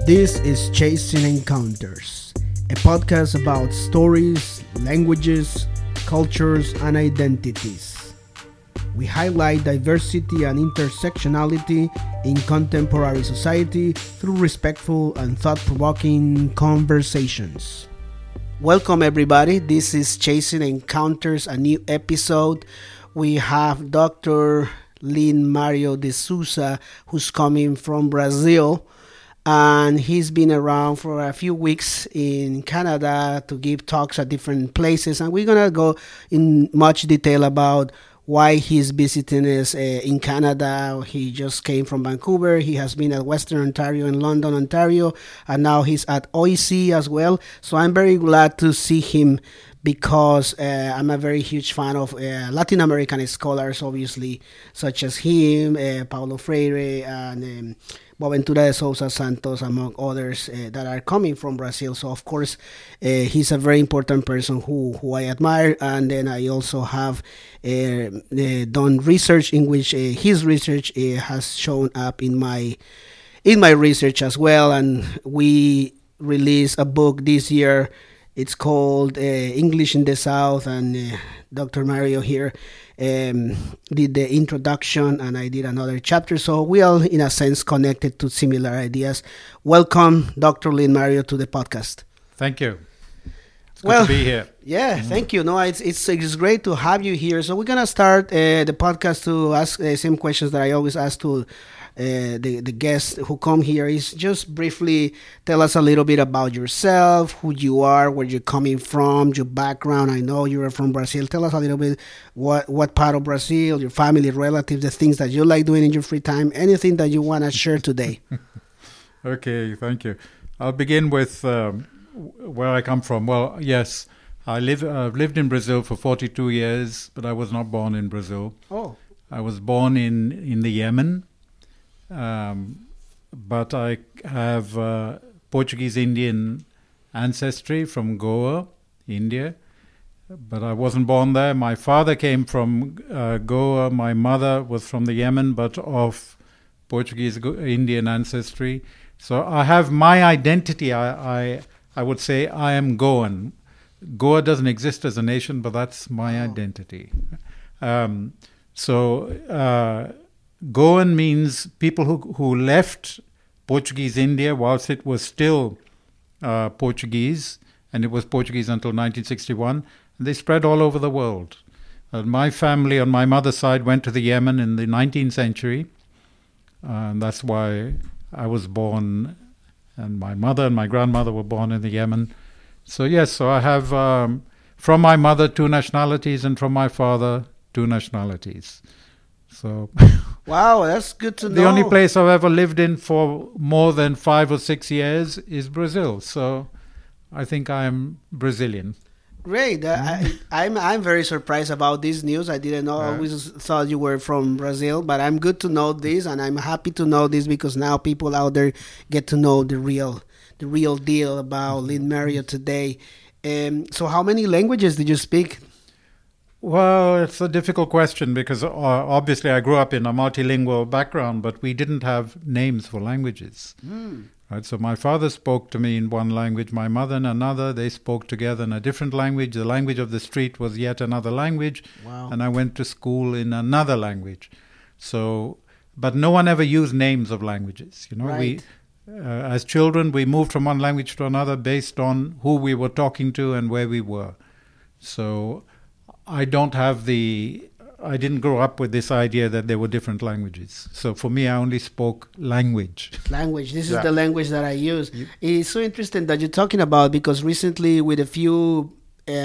This is Chasing Encounters, a podcast about stories, languages, cultures, and identities. We highlight diversity and intersectionality in contemporary society through respectful and thought-provoking conversations. Welcome everybody, this is Chasing Encounters, a new episode. We have Dr. Lin Mario de Souza, who's coming from Brazil. And he's been around for a few weeks in Canada to give talks at different places. And we're going to go in much detail about why he's visiting us in Canada. He just came from Vancouver. He has been at Western Ontario and London, Ontario. And now he's at OIC as well. So I'm very glad to see him because I'm a very huge fan of Latin American scholars, obviously, such as him, Paulo Freire, and Boaventura de Sousa Santos, among others that are coming from Brazil. So, of course, he's a very important person who I admire. And then I also have done research in which his research has shown up in my research as well. And we released a book this year. It's called English in the South, and Dr. Mario here did the introduction, and I did another chapter. So we are, in a sense, connected to similar ideas. Welcome, Dr. Lin Mario, to the podcast. Thank you. It's good to be here. Yeah, thank you. No, it's great to have you here. So we're gonna start the podcast to ask the same questions that I always ask to the guests who come here. Is just briefly tell us a little bit about yourself, who you are, where you're coming from, your background. I know you are from Brazil. Tell us a little bit what part of Brazil, your family, relatives, the things that you like doing in your free time, anything that you want to share today. Okay, thank you. I'll begin with where I come from. Well, yes, I've lived in Brazil for 42 years, but I was not born in Brazil. Oh. I was born in the Yemen. But I have Portuguese-Indian ancestry from Goa, India. But I wasn't born there. My father came from Goa. My mother was from the Yemen, but of Portuguese-Indian ancestry. So I have my identity. I would say I am Goan. Goa doesn't exist as a nation, but that's my identity. Goan means people who left Portuguese India whilst it was still Portuguese, and it was Portuguese until 1961, and they spread all over the world. My family on my mother's side went to the Yemen in the 19th century, and that's why I was born, and my mother and my grandmother were born in the Yemen. So yes, I have from my mother 2 nationalities, and from my father 2 nationalities. So, wow, that's good to know. The only place I've ever lived in for more than 5 or 6 years is Brazil. So, I think I'm Brazilian. Great. I'm very surprised about this news. I didn't know. I always thought you were from Brazil, but I'm good to know this, and I'm happy to know this because now people out there get to know the real deal about Lin Mario today. So, how many languages did you speak? Well, it's a difficult question because obviously I grew up in a multilingual background, but we didn't have names for languages. Right? So my father spoke to me in one language, my mother in another. They spoke together in a different language. The language of the street was yet another language. Wow. And I went to school in another language. So, but no one ever used names of languages. You know, right. As children, we moved from one language to another based on who we were talking to and where we were. So I didn't grow up with this idea that there were different languages. So for me, I only spoke language. This is the language that I use. It's so interesting that you're talking about because recently with a few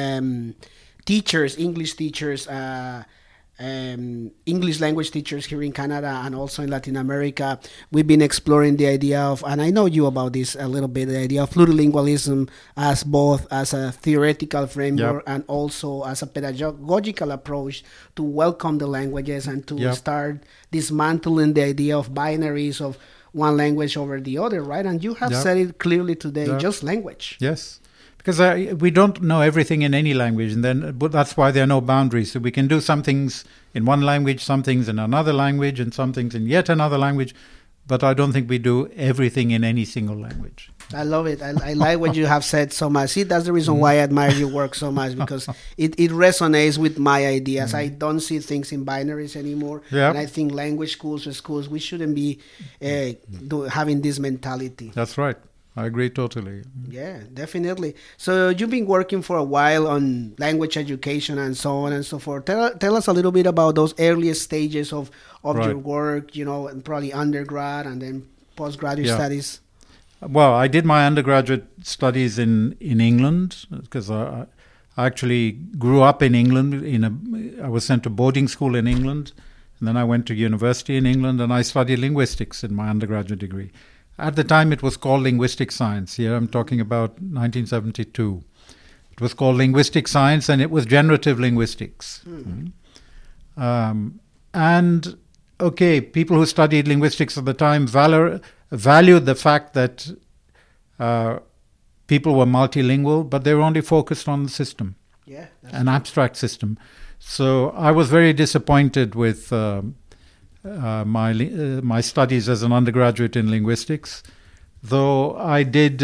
English teachers, English language teachers here in Canada and also in Latin America, we've been exploring the idea of, and I know you about this a little bit, the idea of plurilingualism as both as a theoretical framework and also as a pedagogical approach to welcome the languages and to start dismantling the idea of binaries of one language over the other, right? And you have said it clearly today, just language. Yes. Because we don't know everything in any language, but that's why there are no boundaries. So we can do some things in one language, some things in another language, and some things in yet another language. but I don't think we do everything in any single language. I love it. I like what you have said so much. See, that's the reason why I admire your work so much, because it resonates with my ideas. I don't see things in binaries anymore. Yeah. And I think language schools or schools, we shouldn't be having this mentality. That's right. I agree totally. Yeah, definitely. So you've been working for a while on language education and so on and so forth. Tell us a little bit about those earliest stages of Right. your work, and probably undergrad and then postgraduate studies. Well, I did my undergraduate studies in England because I actually grew up in England. I was sent to boarding school in England, and then I went to university in England, and I studied linguistics in my undergraduate degree. At the time, it was called linguistic science. Here I'm talking about 1972. It was called linguistic science, and it was generative linguistics. And, okay, people who studied linguistics at the time valued the fact that people were multilingual, but they were only focused on the system, an abstract system. So I was very disappointed with my studies as an undergraduate in linguistics, though I did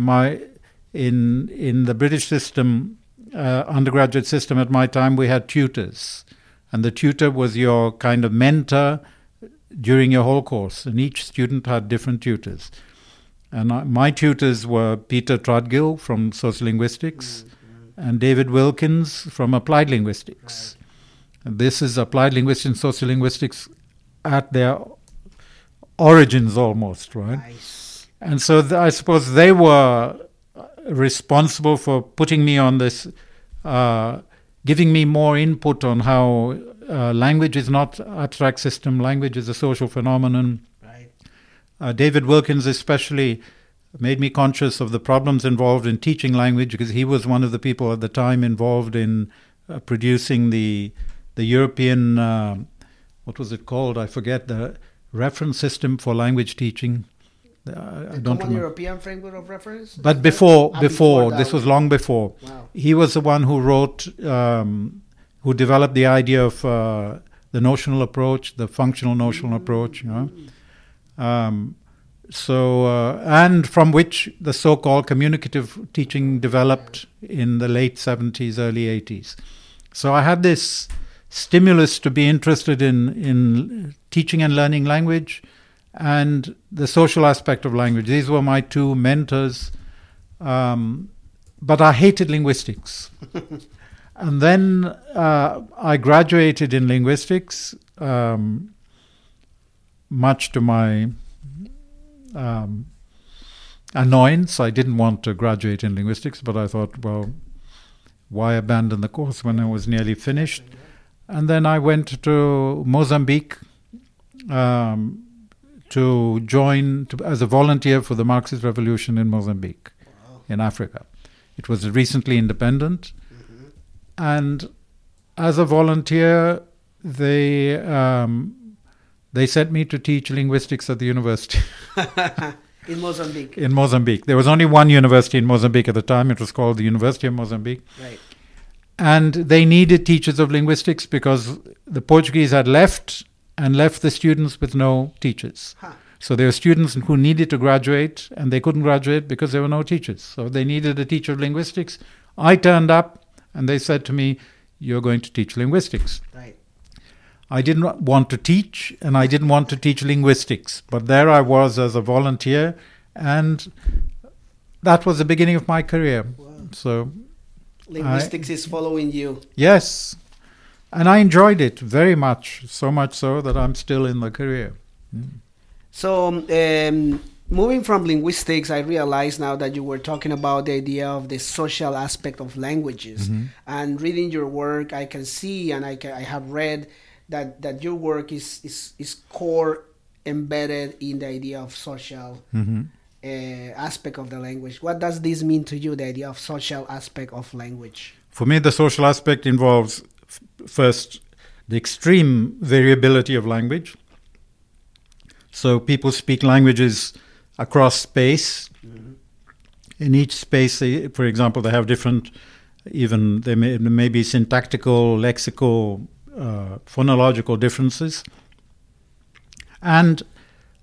in the British system, undergraduate system at my time, we had tutors, and the tutor was your kind of mentor during your whole course, and each student had different tutors. And my tutors were Peter Trudgill from sociolinguistics and David Wilkins from applied linguistics. And this is applied linguistics and sociolinguistics at their origins almost, right? Nice. And so I suppose they were responsible for putting me on this, giving me more input on how language is not abstract system, language is a social phenomenon. Right. David Wilkins especially made me conscious of the problems involved in teaching language, because he was one of the people at the time involved in producing the European, what was it called? I forget, the reference system for language teaching. I don't remember. European framework of reference? But before that this was long before. Wow. He was the one who wrote, who developed the idea of the notional approach, the functional notional approach, and from which the so-called communicative teaching developed in the late 70s, early 80s. So I had this stimulus to be interested in teaching and learning language and the social aspect of language. These were my two mentors. But I hated linguistics. And then I graduated in linguistics, much to my annoyance. I didn't want to graduate in linguistics, but I thought, well, why abandon the course when I was nearly finished? And then I went to Mozambique to join as a volunteer for the Marxist Revolution in Mozambique, in Africa. It was recently independent. And as a volunteer, they sent me to teach linguistics at the university. In Mozambique. In Mozambique. There was only one university in Mozambique at the time. It was called the University of Mozambique. Right. And they needed teachers of linguistics because the Portuguese had left the students with no teachers. Huh. So there were students who needed to graduate, and they couldn't graduate because there were no teachers. So they needed a teacher of linguistics. I turned up, and they said to me, "You're going to teach linguistics." Right. I didn't want to teach, and I didn't want to teach linguistics. But there I was as a volunteer, and that was the beginning of my career. Wow. So Linguistics is following you. yes, and I enjoyed it very much, so much so that I'm still in the career. So, moving from linguistics, I realize now that you were talking about the idea of the social aspect of languages. And reading your work, I can see, and I have read that your work is core embedded in the idea of social aspect of the language. What does this mean to you, the idea of social aspect of language? For me, the social aspect involves, first, the extreme variability of language. So people speak languages across space. In each space, for example, they have different, even there may be syntactical, lexical, phonological differences. And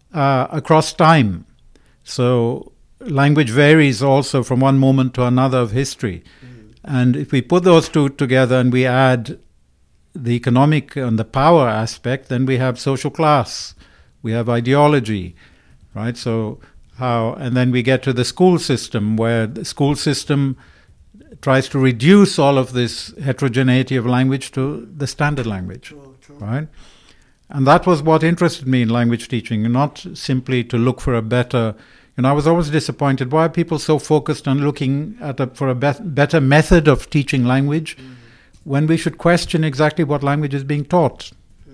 across time. So language varies also from one moment to another of history. And if we put those two together and we add the economic and the power aspect, then we have social class, we have ideology, right? And then we get to the school system, where the school system tries to reduce all of this heterogeneity of language to the standard language, True. right? And that was what interested me in language teaching, not simply to look for a better... I was always disappointed. Why are people so focused on looking for a better method of teaching language when we should question exactly what language is being taught?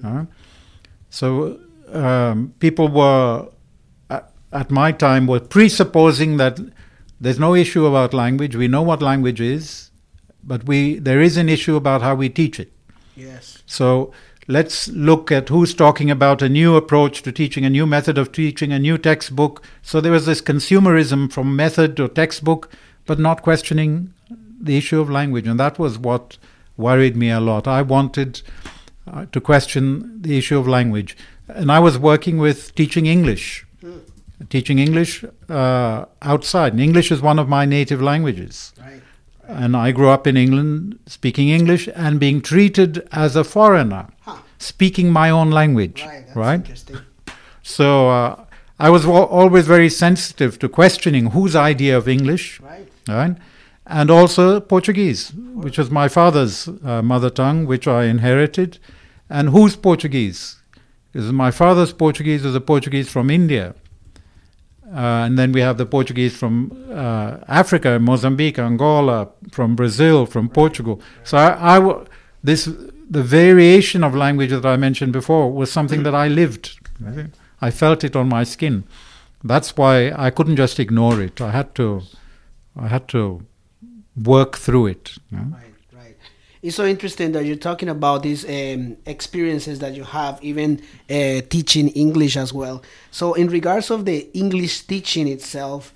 So people were, at my time, were presupposing that there's no issue about language. We know what language is, but there is an issue about how we teach it. Yes. So let's look at who's talking about a new approach to teaching, a new method of teaching, a new textbook. So there was this consumerism from method to textbook, but not questioning the issue of language. And that was what worried me a lot. I wanted to question the issue of language. And I was working with teaching English. Teaching English outside. And English is one of my native languages. Right. And I grew up in England speaking English and being treated as a foreigner, speaking my own language. Right, that's interesting. So I was always very sensitive to questioning whose idea of English, right? And also Portuguese, which was my father's mother tongue, which I inherited. And whose Portuguese? Because my father's Portuguese was a Portuguese from India. And then we have the Portuguese from Africa, Mozambique, Angola, from Brazil, from Portugal. So the variation of language that I mentioned before was something that I lived. Right? I felt it on my skin. That's why I couldn't just ignore it. I had to work through it. Right. It's so interesting that you're talking about these experiences that you have, even teaching English as well. So in regards of the English teaching itself,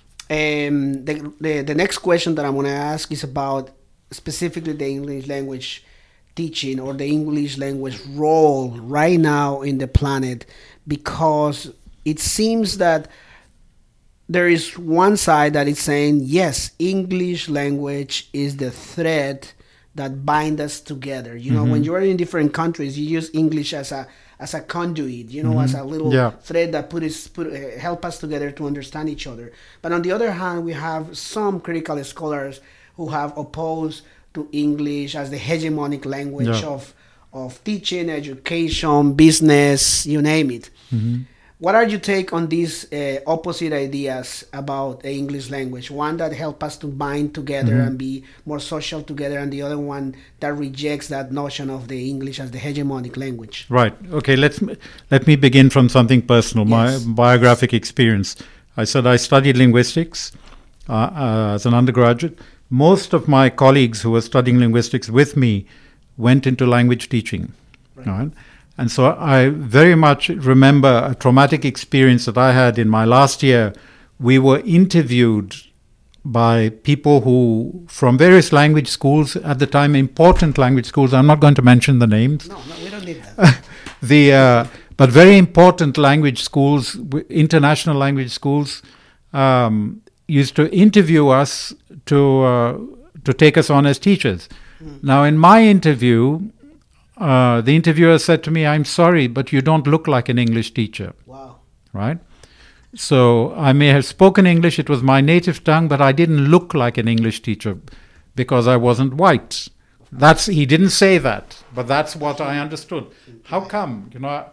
the next question that I'm going to ask is about specifically the English language teaching or the English language role right now in the planet, because it seems that there is one side that is saying, yes, English language is the thread that bind us together. You know, when you are in different countries, you use English as a conduit, as a little thread that help us together to understand each other. But on the other hand, we have some critical scholars who have opposed to English as the hegemonic language of teaching, education, business, you name it. What are your take on these opposite ideas about the English language? One that help us to bind together and be more social together, and the other one that rejects that notion of the English as the hegemonic language. Right. Okay. Let me begin from something personal. Yes. My biographic experience. I said I studied linguistics as an undergraduate. Most of my colleagues who were studying linguistics with me went into language teaching. Right? And so I very much remember a traumatic experience that I had in my last year. We were interviewed by people who, from various language schools, at the time important language schools, I'm not going to mention the names. No, we don't need that. But very important language schools, international language schools, used to interview us to take us on as teachers. Now, in my interview, the interviewer said to me, "I'm sorry, but you don't look like an English teacher." Wow. Right? So I may have spoken English, it was my native tongue, but I didn't look like an English teacher because I wasn't white. He didn't say that, but that's what I understood. How come?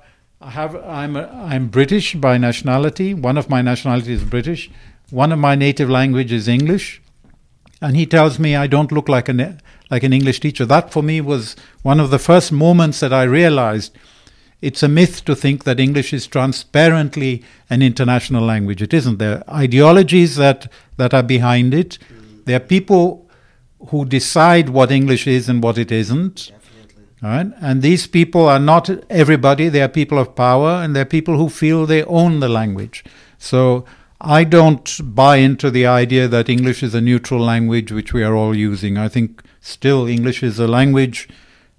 I'm British by nationality. One of my nationalities is British. One of my native language is English. And he tells me I don't look like an English teacher. That for me was one of the first moments that I realized it's a myth to think that English is transparently an international language. It isn't. There are ideologies that are behind it. There are people who decide what English is and what it isn't. Definitely. Right? And these people are not everybody. They are people of power, and they're people who feel they own the language. So I don't buy into the idea that English is a neutral language which we are all using. I think still English is a language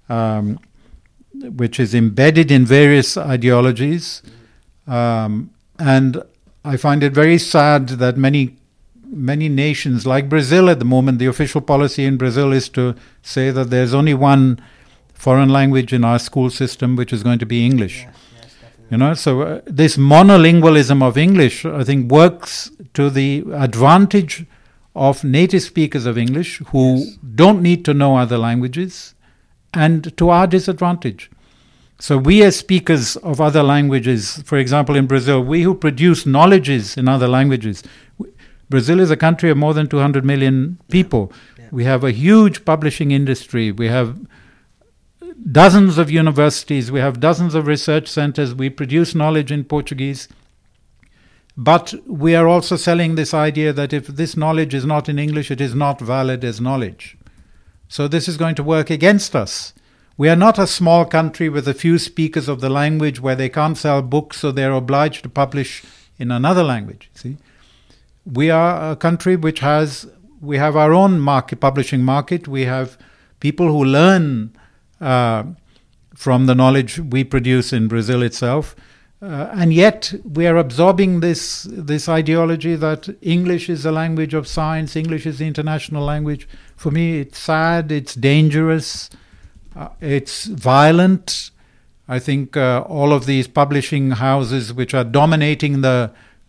which is embedded in various ideologies. And I find it very sad that many nations, like Brazil at the moment, the official policy in Brazil is to say that there's only one foreign language in our school system, which is going to be English. So this monolingualism of English, I think, works to the advantage of native speakers of English who don't need to know other languages, and to our disadvantage. So we as speakers of other languages, for example in Brazil, we who produce knowledges in other languages, Brazil is a country of more than 200 million people. We have a huge publishing industry. We have dozens of universities. We have dozens of research centers. We produce knowledge in Portuguese. But we are also selling this idea that if this knowledge is not in English, it is not valid as knowledge. So this is going to work against us. We are not a small country with a few speakers of the language where they can't sell books, so they're obliged to publish in another language. See, we are a country which we have our own publishing market. We have people who learn from the knowledge we produce in Brazil itself. And yet we are absorbing this ideology that English is a language of science, English is the international language. For me, it's sad, it's dangerous, it's violent. I think all of these publishing houses which are dominating the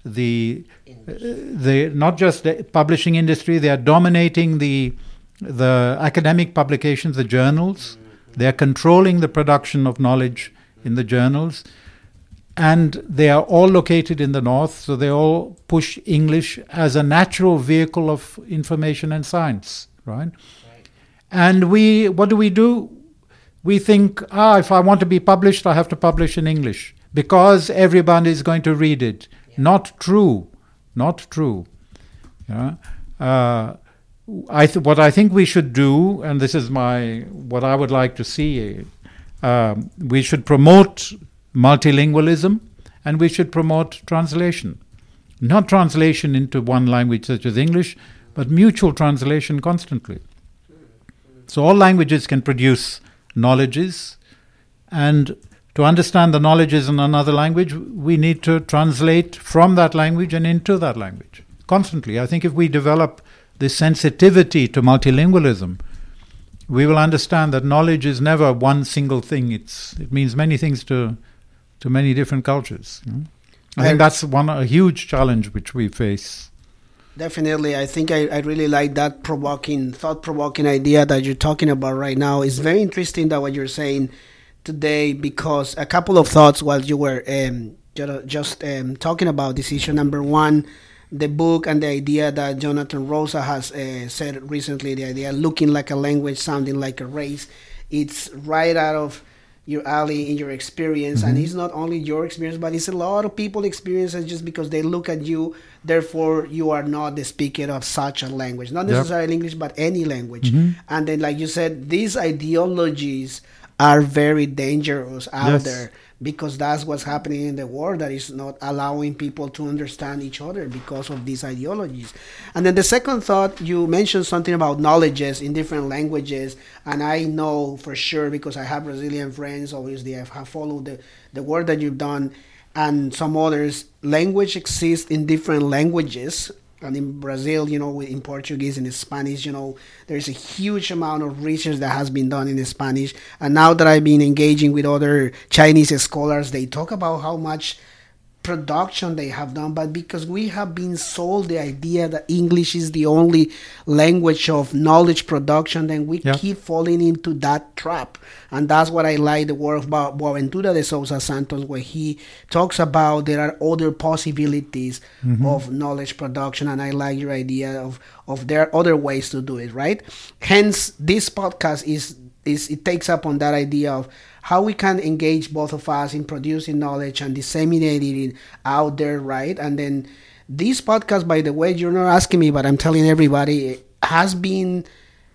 not just the publishing industry, they are dominating the academic publications, the journals. They are controlling the production of knowledge in the journals. And they are all located in the north, so they all push English as a natural vehicle of information and science, right? And what do? We think, if I want to be published, I have to publish in English because everybody is going to read it. Yeah. Not true. Yeah. What I think we should do, and this is what I would like to see, we should promote multilingualism, and we should promote translation. Not translation into one language such as English, but mutual translation constantly. So all languages can produce knowledges, and to understand the knowledges in another language, we need to translate from that language and into that language constantly. I think if we develop this sensitivity to multilingualism, we will understand that knowledge is never one single thing. It means many things to many different cultures. I think that's a huge challenge which we face. Definitely. I think I really like that thought-provoking idea that you're talking about right now. It's very interesting that what you're saying today, because a couple of thoughts while you were just talking about this issue. Number one, the book and the idea that Jonathan Rosa has said recently, the idea looking like a language, sounding like a race. It's right out of your alley in your experience, and it's not only your experience, but it's a lot of people's experiences. Just because they look at you, therefore you are not the speaker of such a language, not necessarily English, but any language. And then, like you said, these ideologies are very dangerous out there, because that's what's happening in the world, that is not allowing people to understand each other because of these ideologies. And then the second thought, you mentioned something about knowledges in different languages, and I know for sure, because I have Brazilian friends, obviously I have followed the work that you've done, and some others. Language exists in different languages. And in Brazil, in Portuguese and in Spanish, there's a huge amount of research that has been done in Spanish. And now that I've been engaging with other Chinese scholars, they talk about how much production they have done. But because we have been sold the idea that English is the only language of knowledge production, then we keep falling into that trap. And that's what I like the work of Boaventura de Sousa Santos, where he talks about there are other possibilities of knowledge production. And I like your idea of there are other ways to do it, right? Hence, this podcast it takes up on that idea of how we can engage both of us in producing knowledge and disseminating it out there, right? And then this podcast, by the way, you're not asking me, but I'm telling everybody, has been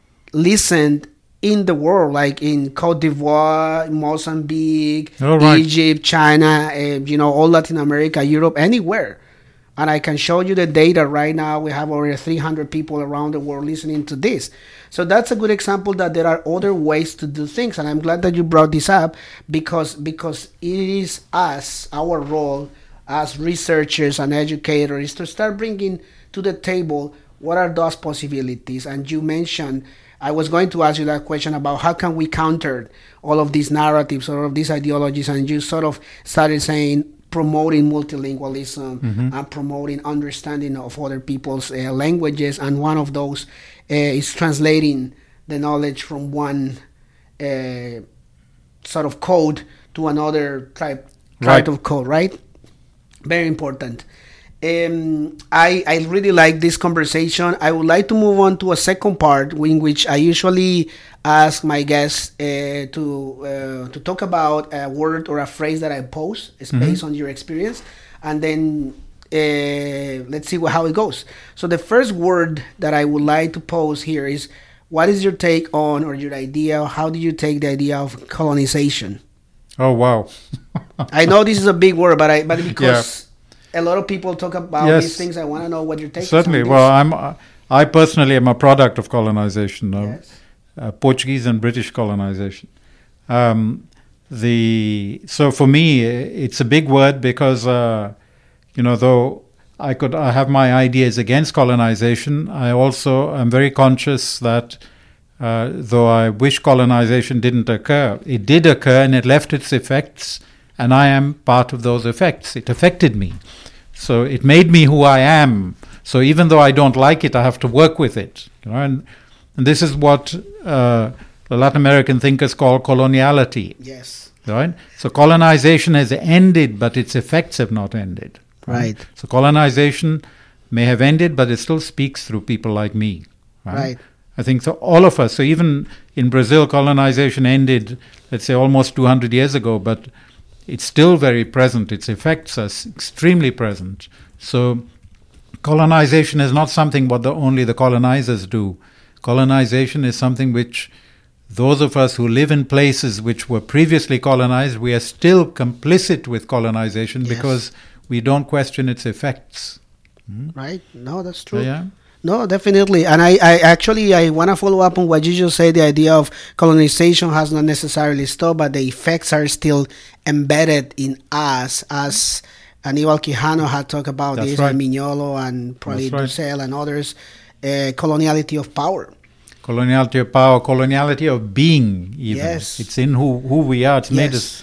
listened in the world, like in Cote d'Ivoire, Mozambique, Egypt, China, all Latin America, Europe, anywhere. And I can show you the data right now. We have over 300 people around the world listening to this. So that's a good example that there are other ways to do things. And I'm glad that you brought this up, because it is our role as researchers and educators is to start bringing to the table what are those possibilities. And you mentioned, I was going to ask you that question about how can we counter all of these narratives, all of these ideologies, and you sort of started saying promoting multilingualism and promoting understanding of other people's languages, and one of those is translating the knowledge from one sort of code to another type of code, right? Very important. I really like this conversation. I would like to move on to a second part in which I usually ask my guests to talk about a word or a phrase that I pose. It's based on your experience, and then let's see how it goes. So the first word that I would like to pose here is, what is your take on, or your idea, how do you take the idea of colonization? Oh, wow. I know this is a big word, but because a lot of people talk about these things, I want to know what your take is on this. Certainly. Well, I personally am a product of colonization, Portuguese and British colonization. So for me, it's a big word because, though I have my ideas against colonization, I also am very conscious that though I wish colonization didn't occur, it did occur and it left its effects, and I am part of those effects. It affected me. So it made me who I am. So even though I don't like it, I have to work with it. And this is what the Latin American thinkers call coloniality. Yes. Right? So colonization has ended, but its effects have not ended. Right. So colonization may have ended, but it still speaks through people like me. Right. I think so. All of us. So even in Brazil, colonization ended, let's say, almost 200 years ago, but it's still very present. Its effects are extremely present. So colonization is not something what only the colonizers do. Colonization is something which those of us who live in places which were previously colonized, we are still complicit with colonization because we don't question its effects. Right? No, that's true. Yeah. No, definitely. And I want to follow up on what you just said. The idea of colonization has not necessarily stopped, but the effects are still embedded in us, as Aníbal Quijano had talked about. That's this, right. and Mignolo and probably Dussel and others. Coloniality of power. Coloniality of power, coloniality of being, even. Yes. It's in who we are. It's made us.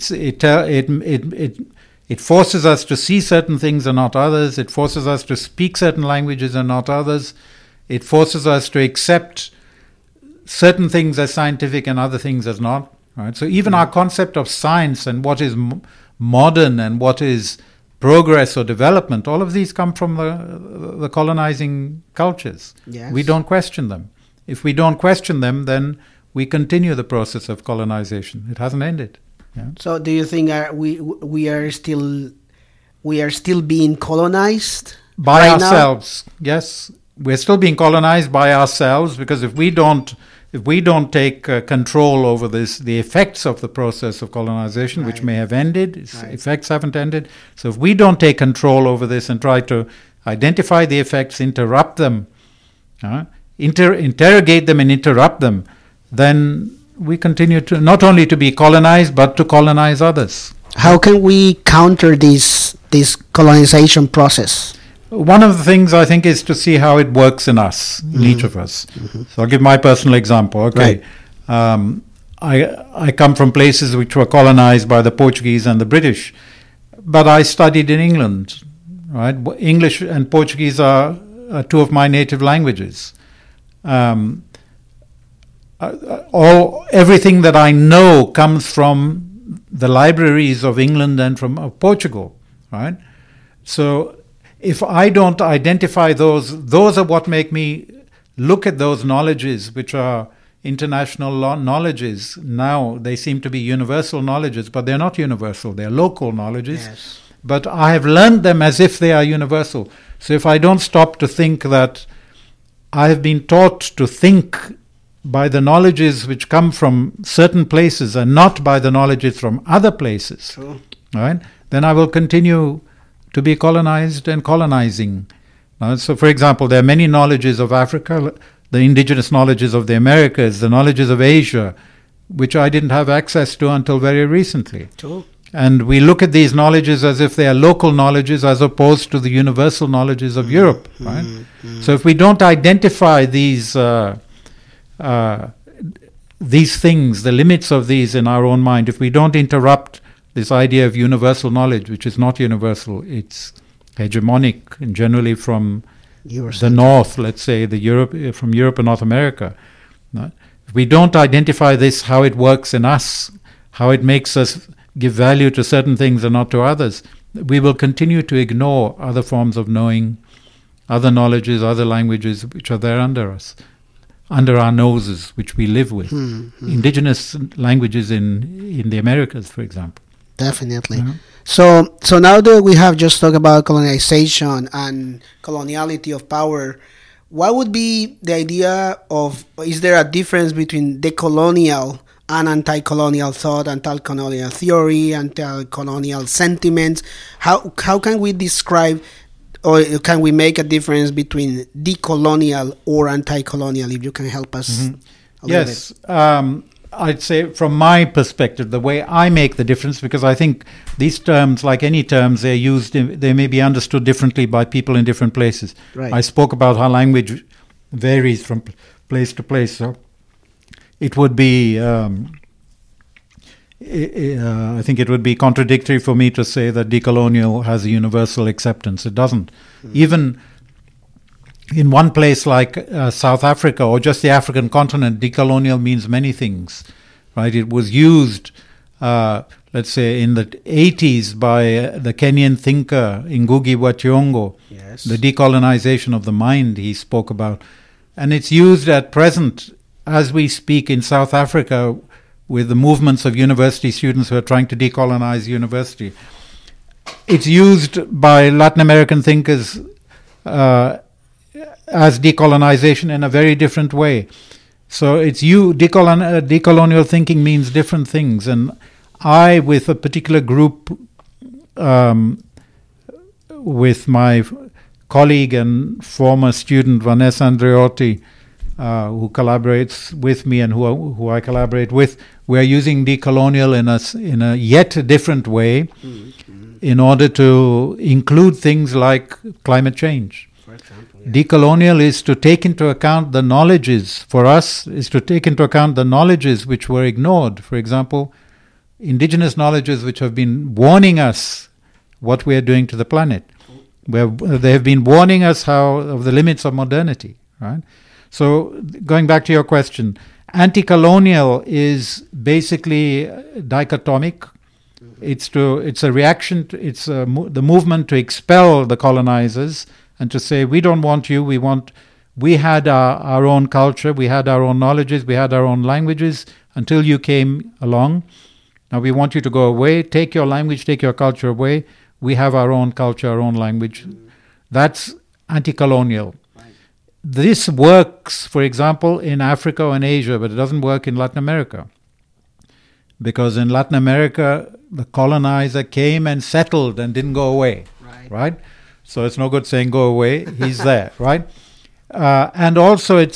It forces us to see certain things and not others. It forces us to speak certain languages and not others. It forces us to accept certain things as scientific and other things as not. Right? So even our concept of science and what is modern and what is progress or development, all of these come from the colonizing cultures. Yes. We don't question them. If we don't question them, then we continue the process of colonization. It hasn't ended. Yeah. So, do you think we are still being colonized by right ourselves? Now? Yes, we're still being colonized by ourselves, because if we don't take control over the effects of the process of colonization, which may have ended, its effects haven't ended. So if we don't take control over this and try to identify the effects, interrupt them, interrogate them and interrupt them, then we continue to not only to be colonized, but to colonize others. How can we counter this colonization process? One of the things I think is to see how it works in us, in each of us. So I'll give my personal example. Okay, I come from places which were colonized by the Portuguese and the British, but I studied in England. Right, English and Portuguese are two of my native languages. Everything that I know comes from the libraries of England and from Portugal, right? So if I don't identify those are what make me look at those knowledges, which are international knowledges. Now they seem to be universal knowledges, but they're not universal. They're local knowledges. Yes. But I have learned them as if they are universal. So if I don't stop to think that I have been taught to think by the knowledges which come from certain places and not by the knowledges from other places, True. right? Then I will continue to be colonized and colonizing. So, for example, there are many knowledges of Africa, the indigenous knowledges of the Americas, the knowledges of Asia, which I didn't have access to until very recently. True. And we look at these knowledges as if they are local knowledges as opposed to the universal knowledges of Europe, right? So if we don't identify these things, the limits of these in our own mind, if we don't interrupt this idea of universal knowledge, which is not universal, it's hegemonic and generally from the north, let's say, from Europe and North America. Right? If we don't identify this, how it works in us, how it makes us give value to certain things and not to others, we will continue to ignore other forms of knowing, other knowledges, other languages which are there under us, under our noses, which we live with. Indigenous languages in the Americas, for example. Definitely. So now that we have just talked about colonization and coloniality of power, what would be the idea of, is there a difference between decolonial and anti-colonial thought, anti-colonial theory, anti-colonial sentiments? How can we describe, or can we make a difference between decolonial or anti-colonial, if you can help us a little bit? I'd say from my perspective, the way I make the difference, because I think these terms, like any terms, they may be understood differently by people in different places. Right. I spoke about how language varies from place to place. So it would be, I think it would be contradictory for me to say that decolonial has a universal acceptance. It doesn't. Even in one place like South Africa or just the African continent, decolonial means many things, right? It was used, let's say, in the 80s by the Kenyan thinker Ngugi wa Thiong'o, the decolonization of the mind he spoke about. And it's used at present, as we speak, in South Africa with the movements of university students who are trying to decolonize university. It's used by Latin American thinkers as decolonization in a very different way. So decolonial thinking means different things. And I, with a particular group, with my colleague and former student Vanessa Andreotti, who collaborates with me and who I collaborate with, we're using decolonial in a yet different way in order to include things like climate change. Decolonial is to take into account the knowledges, for us, is to take into account the knowledges which were ignored. For example, indigenous knowledges which have been warning us what we are doing to the planet. They have been warning us of the limits of modernity, right? So going back to your question, anti-colonial is basically dichotomic. It's a reaction, the movement to expel the colonizers and to say, we don't want you, we had our own culture, we had our own knowledges, we had our own languages until you came along. Now we want you to go away, take your language, take your culture away. We have our own culture, our own language. That's anti-colonial. Right. This works, for example, in Africa or in Asia, but it doesn't work in Latin America. Because in Latin America, the colonizer came and settled and didn't go away, right? So it's no good saying go away. He's there, right? And also, it's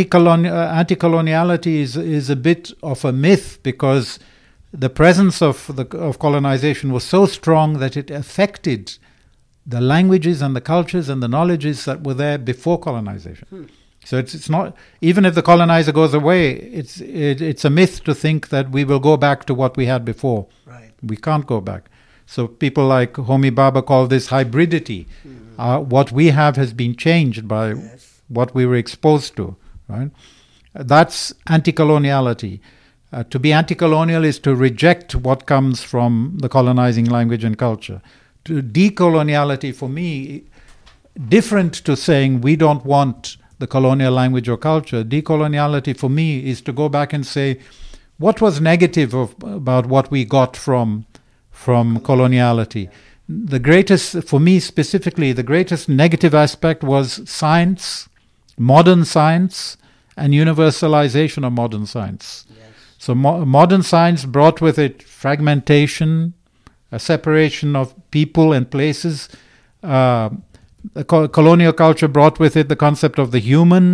anti-coloniality is a bit of a myth because the presence of colonization was so strong that it affected the languages and the cultures and the knowledges that were there before colonization. So it's not, even if the colonizer goes away, it's a myth to think that we will go back to what we had before. Right. We can't go back. So people like Homi Bhabha call this hybridity. What we have has been changed by what we were exposed to, right? That's anti-coloniality. To be anti-colonial is to reject what comes from the colonizing language and culture. Decoloniality, for me, different to saying we don't want the colonial language or culture. Decoloniality, for me, is to go back and say, what was negative about what we got from coloniality? The greatest, for me specifically, the greatest negative aspect was science, modern science, and universalization of modern science. Yes. So modern science brought with it fragmentation, a separation of people and places. The colonial culture brought with it the concept of the human,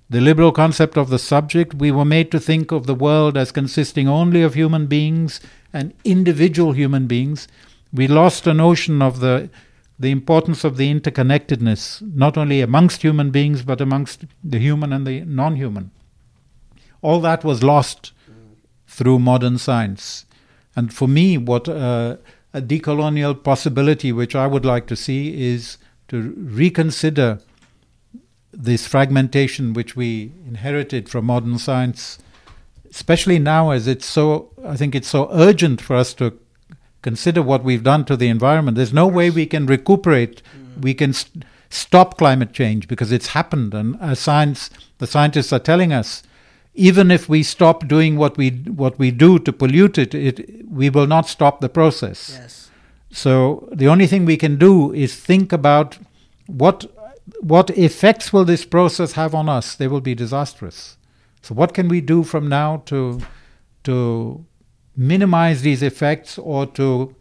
the liberal concept of the subject, we were made to think of the world as consisting only of human beings and individual human beings. We lost a notion of the importance of the interconnectedness, not only amongst human beings, but amongst the human and the non-human. All that was lost through modern science. And for me, what a decolonial possibility which I would like to see is to reconsider this fragmentation which we inherited from modern science, especially now as I think it's so urgent for us to consider what we've done to the environment. There's no way we can recuperate, we can stop climate change because it's happened. And the scientists are telling us, even if we stop doing what we do to pollute it, we will not stop the process. Yes. So the only thing we can do is think about what effects will this process have on us. They will be disastrous. So what can we do from now to minimize these effects, or to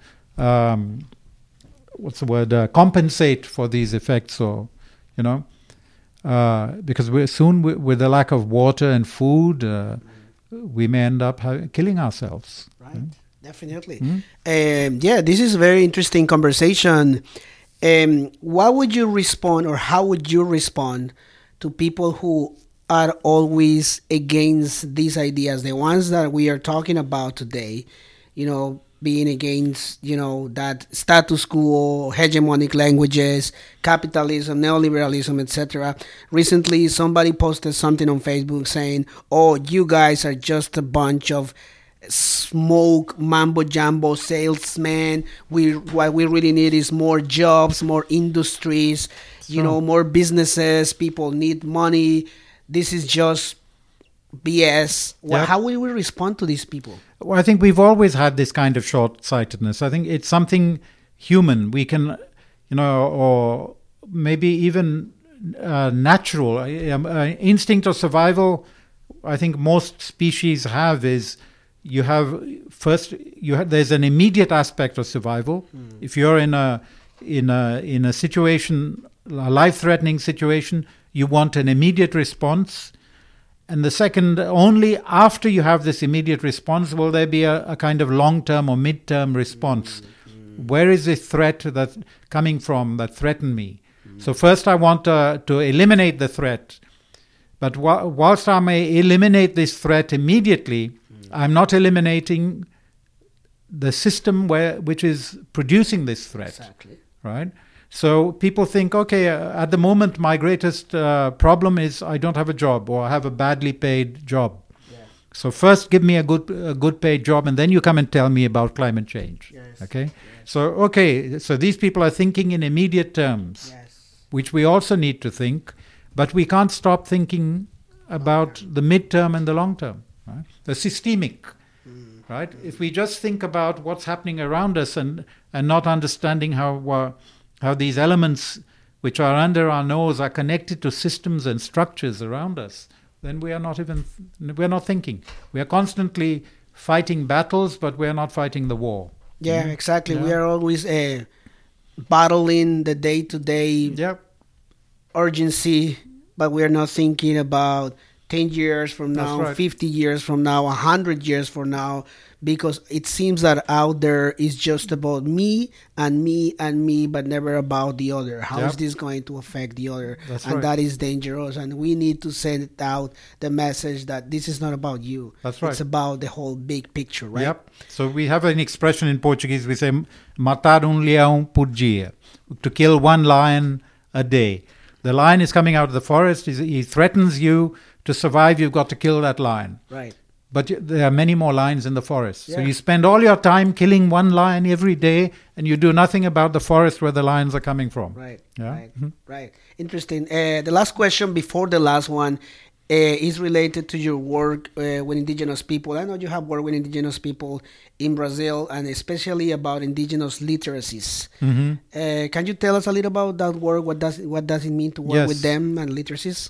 compensate for these effects, or because we're soon with the lack of water and food, we may end up killing ourselves. Right, definitely. This is a very interesting conversation. What would you respond, or how would you respond to people who are always against these ideas, the ones that we are talking about today, being against, that status quo, hegemonic languages, capitalism, neoliberalism, etc. Recently, somebody posted something on Facebook saying, "Oh, you guys are just a bunch of smoke mambo jumbo salesmen. What we really need is more jobs, more industries, more businesses. People need money. This is just BS." Yep. How will we respond to these people? Well, I think we've always had this kind of short-sightedness. I think it's something human. We can, or maybe even natural. Instinct of survival, I think most species have, is there's an immediate aspect of survival. If you're in a situation, a life-threatening situation, you want an immediate response. And the second, only after you have this immediate response will there be a kind of long-term or mid-term response. Where is this threat that coming from that threatened me? So first I want to eliminate the threat. But whilst I may eliminate this threat immediately, I'm not eliminating the system which is producing this threat. Exactly. Right? So people think, okay, at the moment my greatest problem is I don't have a job, or I have a badly paid job. Yeah. So first give me a good paid job, and then you come and tell me about climate change. Yes. Okay? Yes. So these people are thinking in immediate terms, which we also need to think, but we can't stop thinking about the midterm and the long term. Right? The systemic. Right? If we just think about what's happening around us and not understanding how these elements which are under our nose are connected to systems and structures around us, then we're not thinking. We are constantly fighting battles, but we're not fighting the war. Yeah, exactly. Yeah. We are always battling the day-to-day urgency, but we're not thinking about 10 years from now, right. 50 years from now, 100 years from now, because it seems that out there is just about me and me and me, but never about the other. How is this going to affect the other? That's and right. That is dangerous. And we need to send out the message that this is not about you. That's right. It's about the whole big picture, right? Yep. So we have an expression in Portuguese. We say, matar leão por dia, to kill one lion a day. The lion is coming out of the forest. He threatens you. To survive, you've got to kill that lion. Right. But there are many more lions in the forest. Yeah. So you spend all your time killing one lion every day, and you do nothing about the forest where the lions are coming from. Right. Yeah? Right. Mm-hmm. Right. Interesting. The last question before the last one is related to your work with indigenous people. I know you have worked with indigenous people in Brazil, and especially about indigenous literacies. Mm-hmm. Can you tell us a little about that work? What does it mean to work with them and literacies?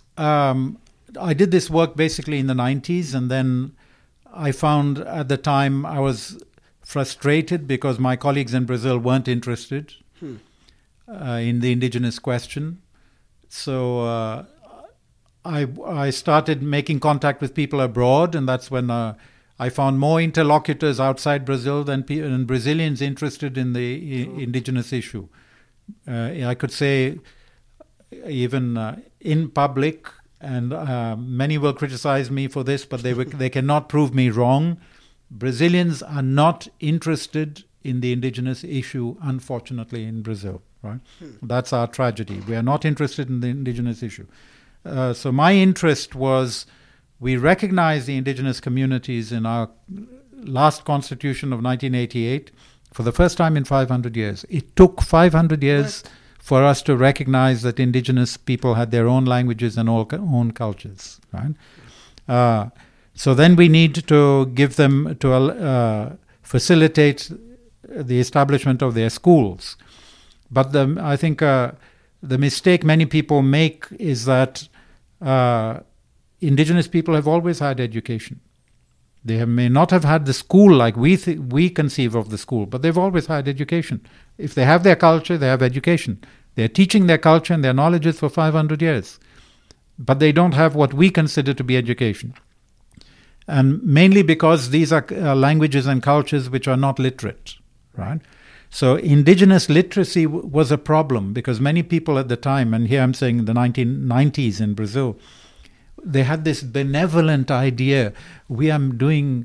I did this work basically in the 90s, and then I found at the time I was frustrated because my colleagues in Brazil weren't interested in the indigenous question. So I started making contact with people abroad, and that's when I found more interlocutors outside Brazil than Brazilians interested in the indigenous issue. I could say even in public, and many will criticize me for this, but they cannot prove me wrong. Brazilians are not interested in the indigenous issue, unfortunately, in Brazil. Right? That's our tragedy. We are not interested in the indigenous issue. So my interest was, we recognize the indigenous communities in our last constitution of 1988 for the first time in 500 years. It took 500 years for us to recognize that indigenous people had their own languages and own cultures. Right? So then we need to give them, to facilitate the establishment of their schools. But I think the mistake many people make is that indigenous people have always had education. They may not have had the school like we conceive of the school, but they've always had education. If they have their culture, they have education. They're teaching their culture and their knowledges for 500 years. But they don't have what we consider to be education. And mainly because these are languages and cultures which are not literate, right? So indigenous literacy was a problem because many people at the time, and here I'm saying in the 1990s in Brazil, they had this benevolent idea. We are doing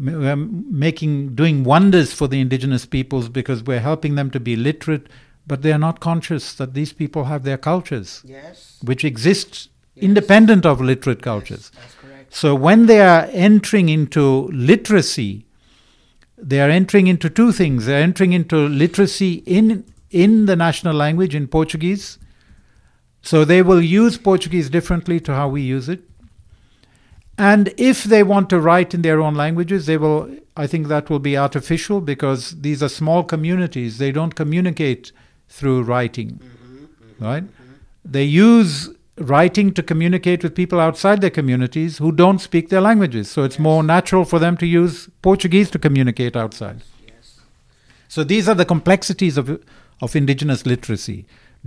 wonders for the indigenous peoples because we're helping them to be literate, but they are not conscious that these people have their cultures, which exist independent of literate cultures. That's correct. So when they are entering into literacy, they are entering into two things. They're entering into literacy in the national language, in Portuguese. So they will use Portuguese differently to how we use it. And if they want to write in their own languages, they will. I think that will be artificial because these are small communities. They don't communicate through writing, right? They use writing to communicate with people outside their communities who don't speak their languages. So it's more natural for them to use Portuguese to communicate outside. Yes. So these are the complexities of indigenous literacy.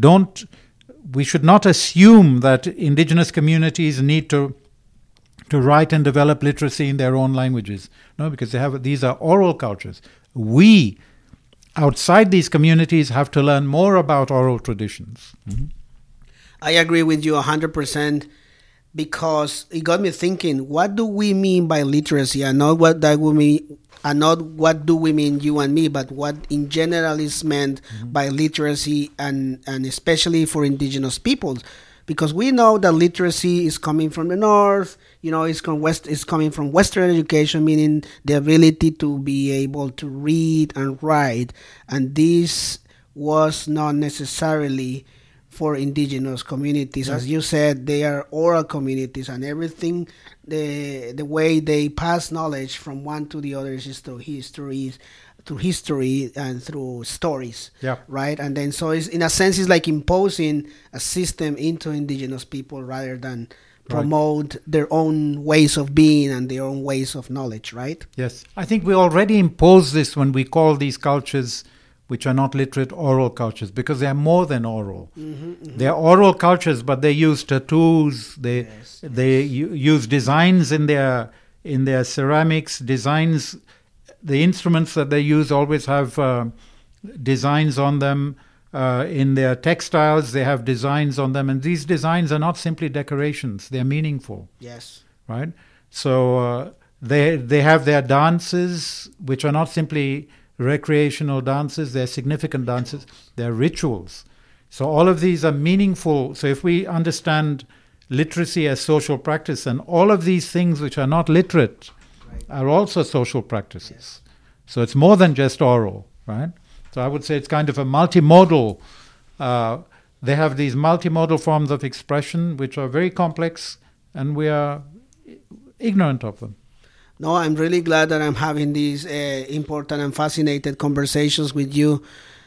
We should not assume that indigenous communities need to write and develop literacy in their own languages. No, because these are oral cultures. We, outside these communities, have to learn more about oral traditions. Mm-hmm. I agree with you 100% because it got me thinking, what do we mean by literacy? And not what that we mean, and not what do we mean you and me, but what in general is meant by literacy and especially for indigenous peoples. Because we know that literacy is coming from the north, it's coming from Western education, meaning the ability to be able to read and write. And this was not necessarily for indigenous communities. As you said, they are oral communities, and everything, the way they pass knowledge from one to the other is through history and through stories, right? And then so it's, in a sense, it's like imposing a system into indigenous people rather than promote their own ways of being and their own ways of knowledge, right? Yes. I think we already impose this when we call these cultures which are not literate oral cultures, because they are more than oral. They are oral cultures, but they use tattoos. They use designs in their ceramics. Designs. The instruments that they use always have designs on them. In their textiles, they have designs on them, and these designs are not simply decorations; they are meaningful. Yes. Right. So they have their dances, which are not simply recreational dances, they're significant dances, they're rituals. So all of these are meaningful. So if we understand literacy as social practice, and all of these things which are not literate are also social practices. So it's more than just oral, right? So I would say it's kind of a multimodal. They have these multimodal forms of expression which are very complex, and we are ignorant of them. No, I'm really glad that I'm having these important and fascinating conversations with you.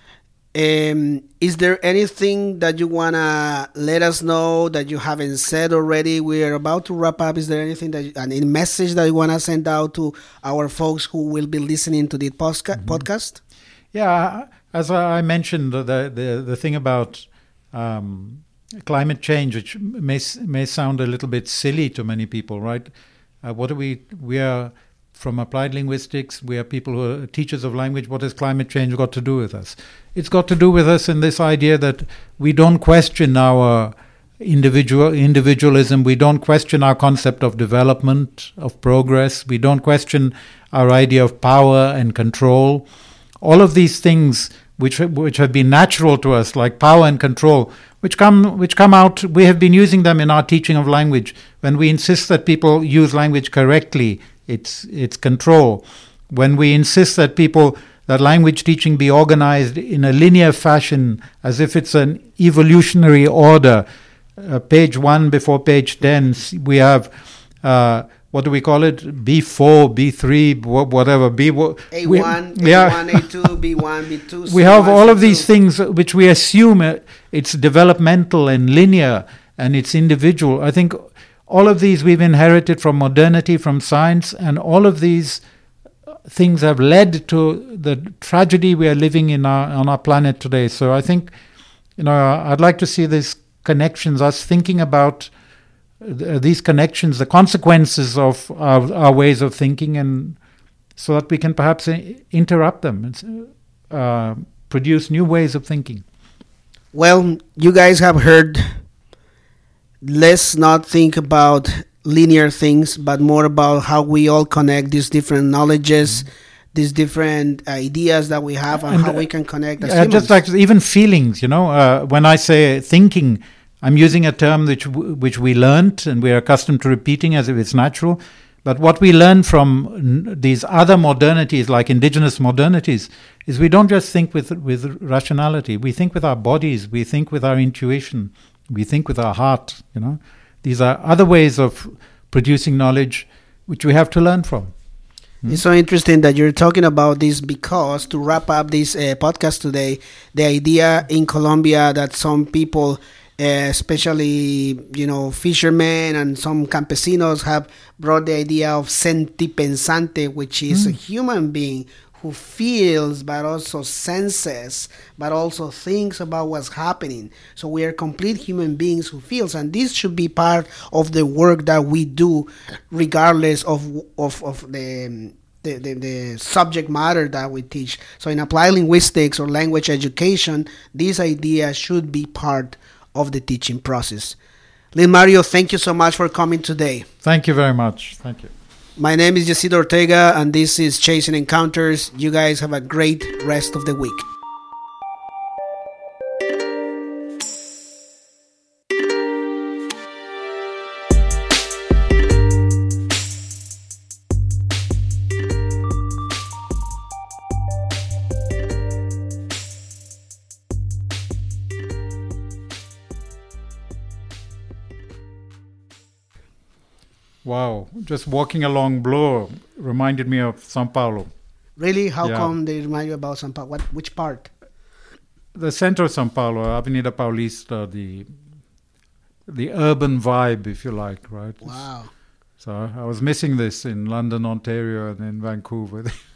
Is there anything that you want to let us know that you haven't said already? We are about to wrap up. Is there anything any message that you want to send out to our folks who will be listening to the podcast? Yeah, as I mentioned, the thing about climate change, which may sound a little bit silly to many people, right? What are we are from applied linguistics. We are people who are teachers of language. What has climate change got to do with us? It's got to do with us in this idea that we don't question our individualism. We don't question our concept of development, of progress. We don't question our idea of power and control. All of these things which have been natural to us, like power and control, which come out. We have been using them in our teaching of language. When we insist that people use language correctly, it's control. When we insist that language teaching be organized in a linear fashion, as if it's an evolutionary order, page 1 before page 10, we have what do we call it? B4, B3, whatever. A1, A1, A2, B1, B2. We have all of these things which we assume it's developmental and linear and it's individual. I think all of these we've inherited from modernity, from science, and all of these things have led to the tragedy we are living in on our planet today. So I think, I'd like to see these connections, us thinking about these connections, the consequences of our ways of thinking, and so that we can perhaps interrupt them and produce new ways of thinking. Well, you guys have heard, let's not think about linear things, but more about how we all connect these different knowledges, these different ideas that we have, and how we can connect as humans. Just like even feelings, when I say thinking, I'm using a term which we learned and we are accustomed to repeating as if it's natural. But what we learn from these other modernities, like indigenous modernities, is we don't just think with rationality. We think with our bodies. We think with our intuition. We think with our heart. These are other ways of producing knowledge which we have to learn from. It's so interesting that you're talking about this, because to wrap up this podcast today, the idea in Colombia that some people, especially fishermen and some campesinos, have brought the idea of sentipensante, which is a human being who feels but also senses but also thinks about what's happening. So we are complete human beings who feels, and this should be part of the work that we do regardless of the subject matter that we teach. So in applied linguistics or language education, this idea should be part of the teaching process. Lil Mario, thank you so much for coming today. Thank you very much. Thank you. My name is Yacid Ortega, and this is Chasing Encounters. You guys have a great rest of the week. Wow, just walking along Bloor reminded me of Sao Paulo. Really? How come they remind you about Sao Paulo? Which part? The center of Sao Paulo, Avenida Paulista, the urban vibe, if you like, right? Wow. So I was missing this in London, Ontario, and in Vancouver.